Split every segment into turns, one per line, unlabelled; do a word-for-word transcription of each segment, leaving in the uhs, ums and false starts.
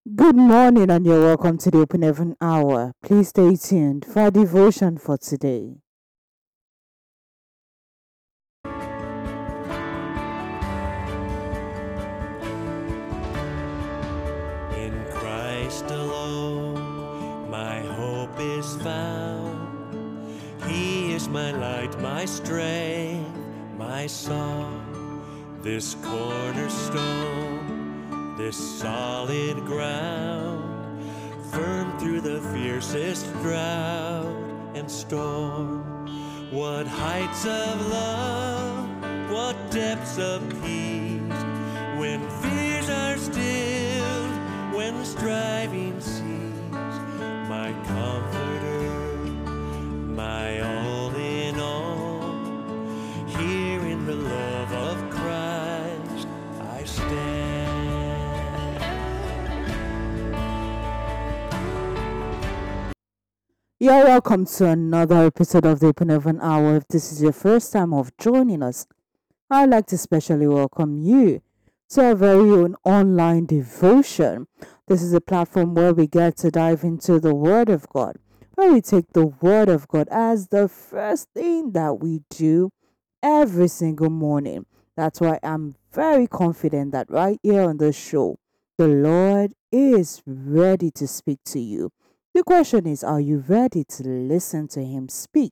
Good morning, and you're welcome to the Open Heaven Hour. Please stay tuned for our devotion for today.
In Christ alone, my hope is found. He is my light, my strength, my song. This cornerstone, this solid ground, firm through the fiercest drought and storm. What heights of love, what depths of peace, when fears are stilled, when striving cease. My comforter, my all in all, here in the love of Christ I stand.
You're welcome to another episode of the Open Heaven Hour. If this is your first time of joining us, I'd like to specially welcome you to our very own online devotion. This is a platform where we get to dive into the Word of God, where we take the Word of God as the first thing that we do every single morning. That's why I'm very confident that right here on the show, the Lord is ready to speak to you. The question is, are you ready to listen to Him speak?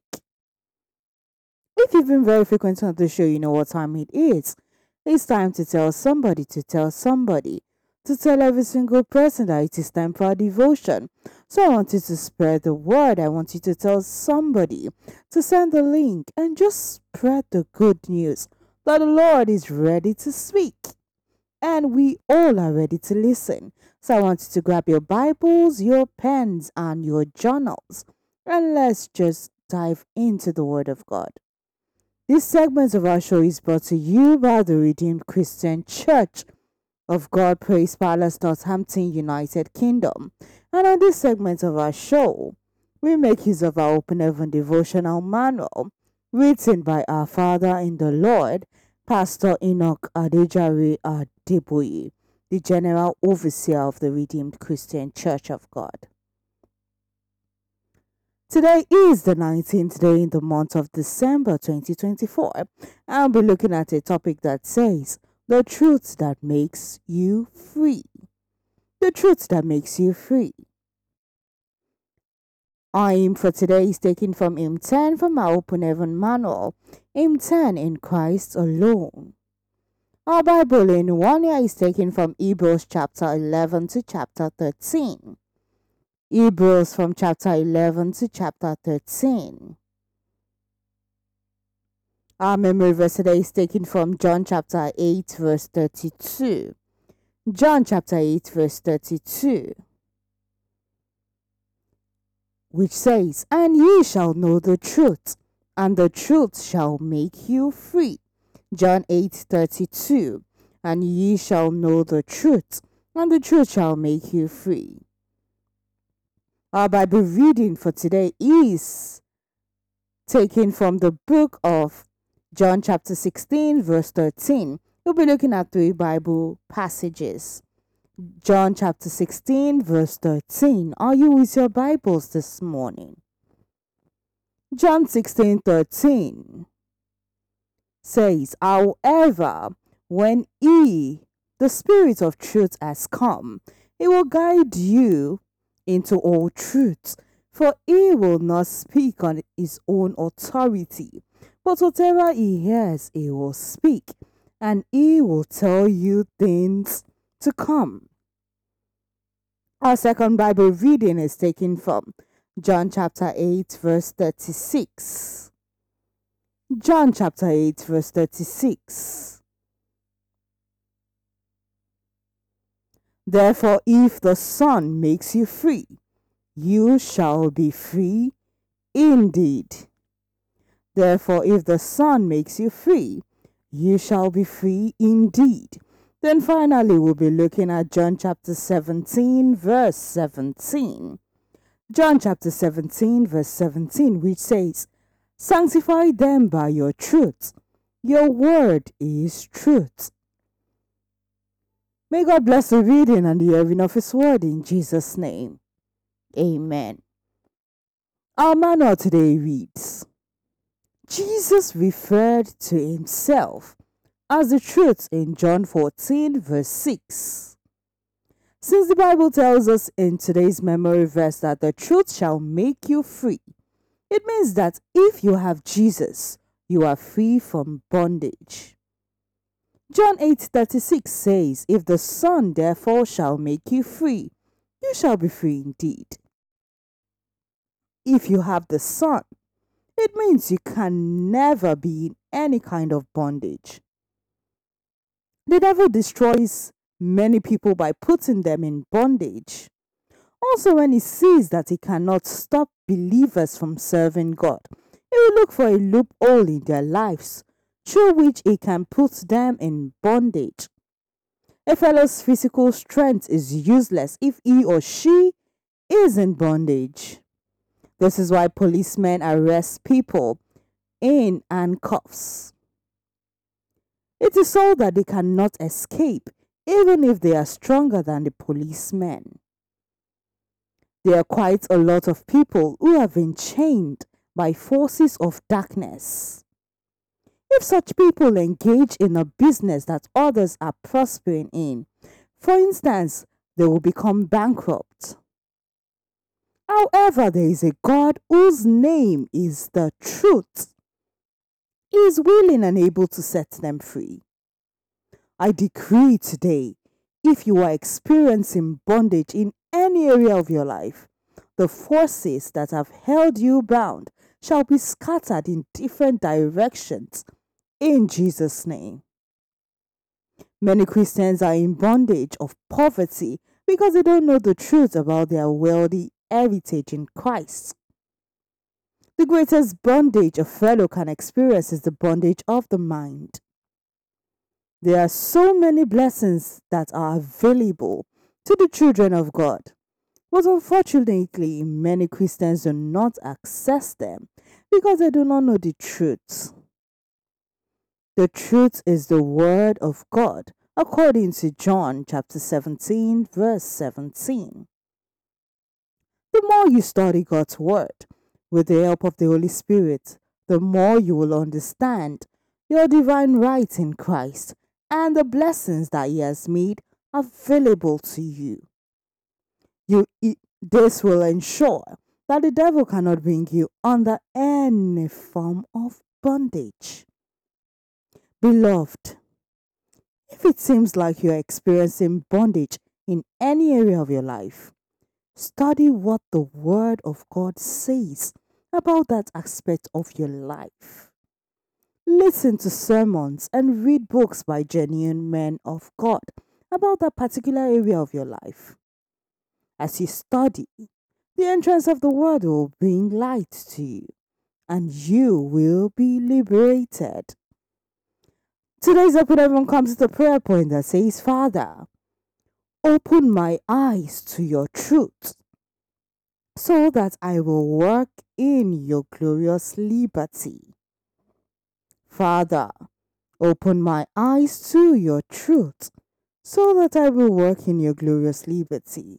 If you've been very frequent on the show, you know what time it is. It's time to tell somebody to tell somebody, to tell every single person that it is time for our devotion. So I want you to spread the word. I want you to tell somebody to send the link and just spread the good news that the Lord is ready to speak. And we all are ready to listen. So I want you to grab your Bibles, your pens, and your journals, and let's just dive into the Word of God. This segment of our show is brought to you by the Redeemed Christian Church of God Praise Palace, Northampton, United Kingdom. And on this segment of our show, we make use of our Open Heaven devotional manual written by our Father in the Lord, Pastor Enoch Adejare Adeboye, the General Overseer of the Redeemed Christian Church of God. Today is the nineteenth day in the month of December twenty twenty-four. I'll be looking at a topic that says, the truth that makes you free. The truth that makes you free. Our aim for today is taken from hymn ten from our Open Heaven manual, hymn ten, in Christ alone. Our Bible in one year is taken from Hebrews chapter eleven to chapter thirteen. Hebrews from chapter eleven to chapter thirteen. Our memory verse today is taken from John chapter eight verse thirty-two. John chapter eight verse thirty-two, which says, "And ye shall know the truth, and the truth shall make you free." John eight thirty-two, "And ye shall know the truth, and the truth shall make you free." Our Bible reading for today is taken from the book of John chapter sixteen verse thirteen. We'll be looking at three Bible passages. John chapter sixteen verse thirteen. Are you with your Bibles this morning? John sixteen thirteen says, "However, when he, the Spirit of truth, has come, he will guide you into all truth, for he will not speak on his own authority, but whatever he hears he will speak, and he will tell you things to come." Our second Bible reading is taken from John chapter eight verse thirty-six. John chapter eight verse thirty-six. "Therefore, if the Son makes you free, you shall be free indeed." Therefore, if the Son makes you free, you shall be free indeed. Then finally, we'll be looking at John chapter seventeen, verse seventeen. John chapter seventeen, verse seventeen, which says, "Sanctify them by your truth. Your word is truth." May God bless the reading and the hearing of His word in Jesus' name. Amen. Our manual today reads, Jesus referred to Himself as the truth in John fourteen, verse six. Since the Bible tells us in today's memory verse that the truth shall make you free, it means that if you have Jesus, you are free from bondage. John eight thirty-six says, if the Son therefore shall make you free, you shall be free indeed. If you have the Son, it means you can never be in any kind of bondage. The devil destroys many people by putting them in bondage. Also, when he sees that he cannot stop believers from serving God, he will look for a loophole in their lives through which he can put them in bondage. A fellow's physical strength is useless if he or she is in bondage. This is why policemen arrest people in handcuffs. It is so that they cannot escape, even if they are stronger than the policemen. There are quite a lot of people who have been chained by forces of darkness. If such people engage in a business that others are prospering in, for instance, they will become bankrupt. However, there is a God whose name is the truth. He is willing and able to set them free. I decree today, if you are experiencing bondage in any area of your life, the forces that have held you bound shall be scattered in different directions in Jesus' name. Many Christians are in bondage of poverty because they don't know the truth about their wealthy heritage in Christ. The greatest bondage a fellow can experience is the bondage of the mind. There are so many blessings that are available to the children of God, but unfortunately, many Christians do not access them because they do not know the truth. The truth is the word of God, according to John chapter seventeen, verse seventeen. The more you study God's word with the help of the Holy Spirit, the more you will understand your divine right in Christ and the blessings that He has made available to you. You this will ensure that the devil cannot bring you under any form of bondage. Beloved, if it seems like you are experiencing bondage in any area of your life, study what the Word of God says about that aspect of your life. Listen to sermons and read books by genuine men of God about that particular area of your life. As you study, the entrance of the Word will bring light to you, and you will be liberated. Today's episode everyone comes to the prayer point that says, Father, open my eyes to your truth, so that I will work in your glorious liberty. Father, open my eyes to your truth, so that I will work in your glorious liberty.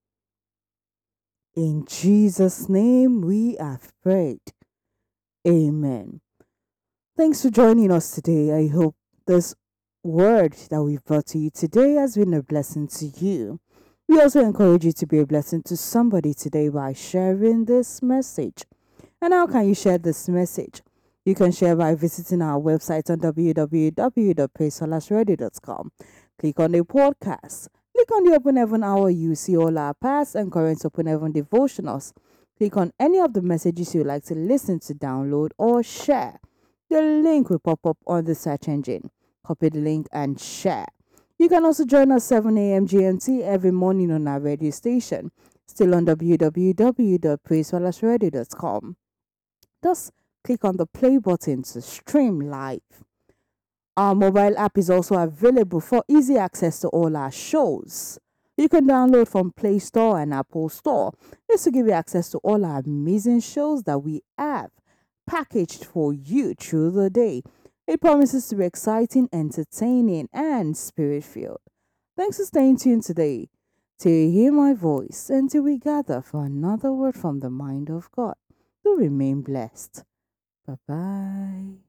In Jesus' name we have prayed. Amen. Thanks for joining us today. I hope this word that we've brought to you today has been a blessing to you. We also encourage you to be a blessing to somebody today by sharing this message. And how can you share this message? You can share by visiting our website on w w w dot praise radio dot com. Click on the podcast. Click on the Open Heaven Hour. You see all our past and current Open Heaven devotionals. Click on any of the messages you would like to listen to, download, or share. The link will pop up on the search engine. Copy the link and share. You can also join us seven a m G M T every morning on our radio station, still on w w w dot praise radio dot com. Just click on the play button to stream live. Our mobile app is also available for easy access to all our shows. You can download from Play Store and Apple Store. This will give you access to all our amazing shows that we have packaged for you through the day. It promises to be exciting, entertaining, and spirit-filled. Thanks for staying tuned today. Till you hear my voice and till we gather for another word from the mind of God. Do remain blessed. Bye bye.